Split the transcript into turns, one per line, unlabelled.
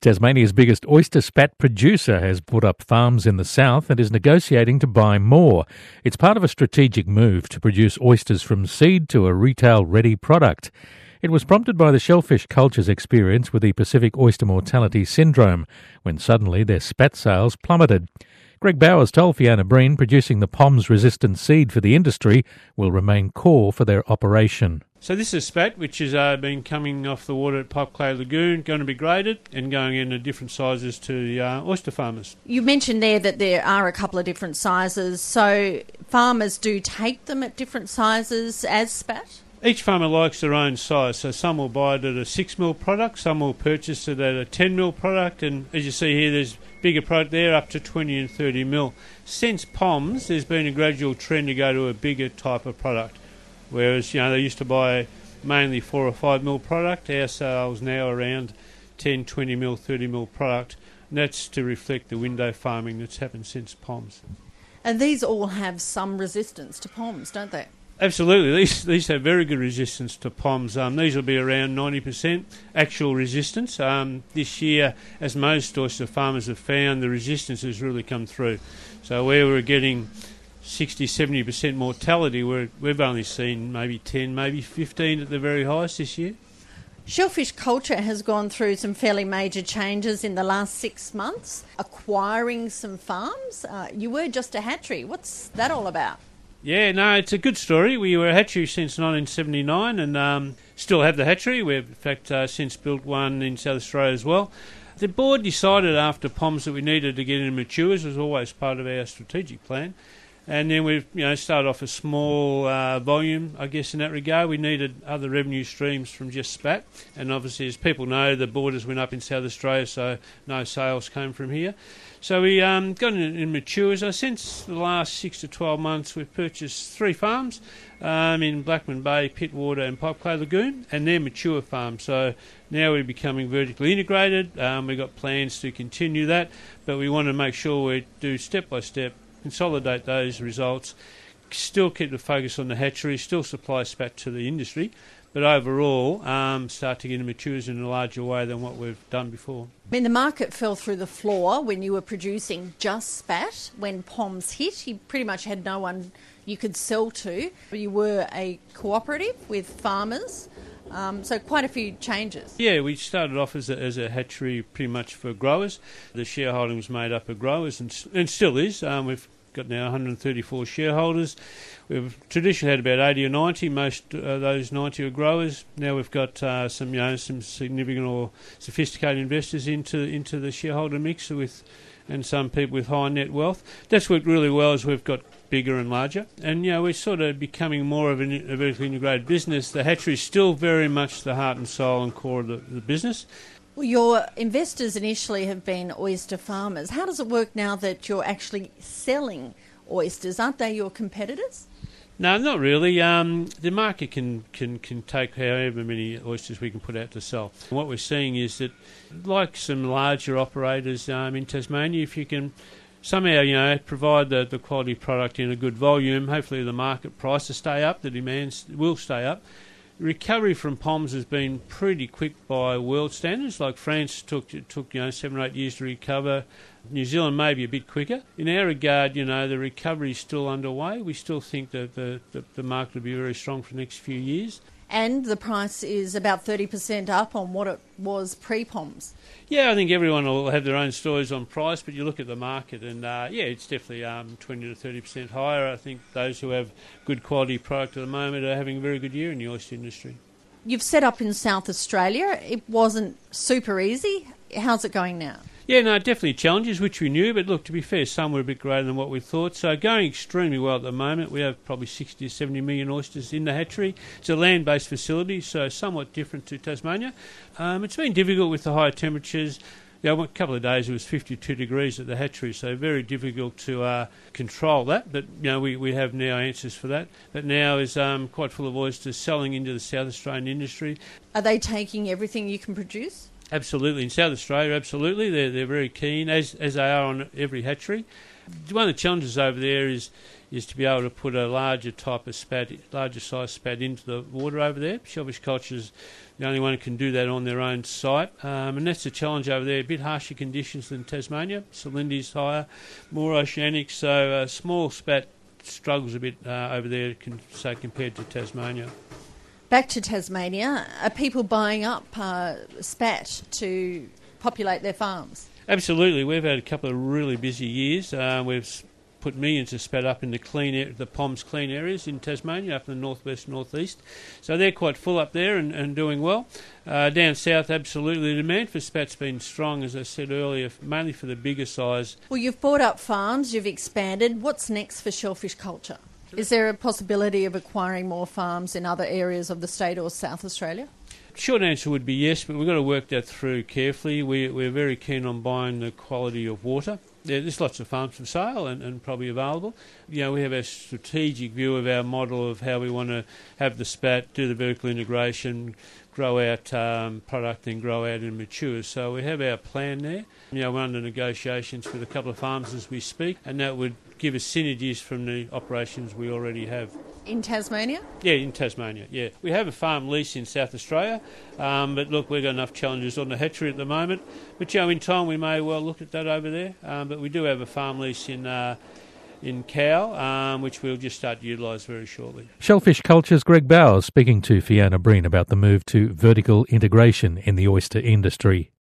Tasmania's biggest oyster spat producer has put up farms in the south and is negotiating to buy more. It's part of a strategic move to produce oysters from seed to a retail-ready product. It was prompted by the shellfish culture's experience with the Pacific oyster mortality syndrome, when suddenly their spat sales plummeted. Greg Bowers told Fiona Breen producing the POMS-resistant seed for the industry will remain core for their operation.
So this is spat, which has been coming off the water at Pipe Clay Lagoon, going to be graded and going into different sizes to the oyster farmers.
You mentioned there that there are a couple of different sizes, so farmers do take them at different sizes as spat?
Each farmer likes their own size, so some will buy it at a 6ml product, some will purchase it at a 10ml product, and as you see here there's bigger product there up to 20 and 30ml. Since POMS, there's been a gradual trend to go to a bigger type of product. Whereas, they used to buy mainly 4 or 5ml product, our sales now around 10, 20ml, 30ml product. And that's to reflect the window farming that's happened since POMS.
And these all have some resistance to POMS, don't they?
Absolutely. These have very good resistance to POMS. These will be around 90% actual resistance. This year, as most oyster farmers have found, the resistance has really come through. So where we're getting 60-70% mortality, we've only seen maybe 10, maybe 15 at the very highest this year.
Shellfish culture has gone through some fairly major changes in the last 6 months, acquiring some farms. You were just a hatchery. What's that all about?
Yeah, no, it's a good story. We were a hatchery since 1979 and still have the hatchery. We've, in fact, since built one in South Australia as well. The board decided after POMS that we needed to get into matures. It was always part of our strategic plan. And then we've started off a small volume, I guess, in that regard. We needed other revenue streams from just spat. And obviously, as people know, the borders went up in South Australia, so no sales came from here. So we got in matures. Since the last 6 to 12 months, we've purchased 3 farms in Blackman Bay, Pittwater and Pipe Clay Lagoon, and they're mature farms. So now we're becoming vertically integrated. We've got plans to continue that, but we want to make sure we do step by step, consolidate those results, still keep the focus on the hatchery, still supply spat to the industry, but overall start to get matures in a larger way than what we've done before.
I mean, the market fell through the floor when you were producing just spat. When POMS hit, you pretty much had no one you could sell to. You were a cooperative with farmers, so quite a few changes. Yeah,
we started off as a hatchery pretty much for growers. The shareholding was made up of growers and still is. We've got now 134 shareholders. We've traditionally had about 80 or 90. Most of those 90 are growers. Now we've got some significant or sophisticated investors into the shareholder mix and some people with high net wealth. That's worked really well as we've got bigger and larger. And, we're sort of becoming more of a vertically integrated business. The hatchery is still very much the heart and soul and core of the business.
Well, your investors initially have been oyster farmers. How does it work now that you're actually selling oysters? Aren't they your competitors?
No, not really. The market can take however many oysters we can put out to sell. What we're seeing is that, like some larger operators in Tasmania, if you can somehow provide the quality product in a good volume, hopefully the market price will stay up, the demand will stay up. Recovery from POMS has been pretty quick by world standards. Like France took 7 or 8 years to recover. New Zealand may be a bit quicker. In our regard, the recovery is still underway. We still think that the market will be very strong for the next few years.
And the price is about 30% up on what it was pre-POMS.
Yeah, I think everyone will have their own stories on price, but you look at the market and, it's definitely 20 to 30% higher. I think those who have good quality product at the moment are having a very good year in the oyster industry.
You've set up in South Australia. It wasn't super easy. How's it going now?
Yeah, no, definitely challenges, which we knew, but look, to be fair, some were a bit greater than what we thought. So going extremely well at the moment. We have probably 60 to 70 million oysters in the hatchery. It's a land-based facility, so somewhat different to Tasmania. It's been difficult with the higher temperatures. A couple of days it was 52 degrees at the hatchery, so very difficult to control that. But, we have now answers for that. But now is quite full of oysters selling into the South Australian industry.
Are they taking everything you can produce?
Absolutely. In South Australia, absolutely. They're very keen, as they are on every hatchery. One of the challenges over there is is to be able to put a larger size spat into the water over there. Shellfish Culture's the only one who can do that on their own site, and that's the challenge over there. A bit harsher conditions than Tasmania. Salinity's higher, more oceanic, so small spat struggles a bit over there, compared to Tasmania.
Back to Tasmania, are people buying up spat to populate their farms?
Absolutely. We've had a couple of really busy years. We've put millions of spat up in the POMS clean areas in Tasmania, up in the northwest, northeast. So they're quite full up there and doing well. Down south, absolutely, the demand for spat's been strong, as I said earlier, mainly for the bigger size.
Well, you've bought up farms, you've expanded. What's next for Shellfish Culture? Is there a possibility of acquiring more farms in other areas of the state or South Australia?
Short answer would be yes, but we've got to work that through carefully. We're very keen on buying the quality of water. There's lots of farms for sale and probably available. We have a strategic view of our model of how we want to have the spat, do the vertical integration, grow out product and grow out and mature. So we have our plan there. We're under negotiations with a couple of farms as we speak, and that would give us synergies from the operations we already have.
In Tasmania?
Yeah, in Tasmania, yeah. We have a farm lease in South Australia, but look, we've got enough challenges on the hatchery at the moment. But in time we may well look at that over there. But we do have a farm lease in Cow, which we'll just start to utilise very shortly.
Shellfish Culture's Greg Bowers speaking to Fiona Breen about the move to vertical integration in the oyster industry.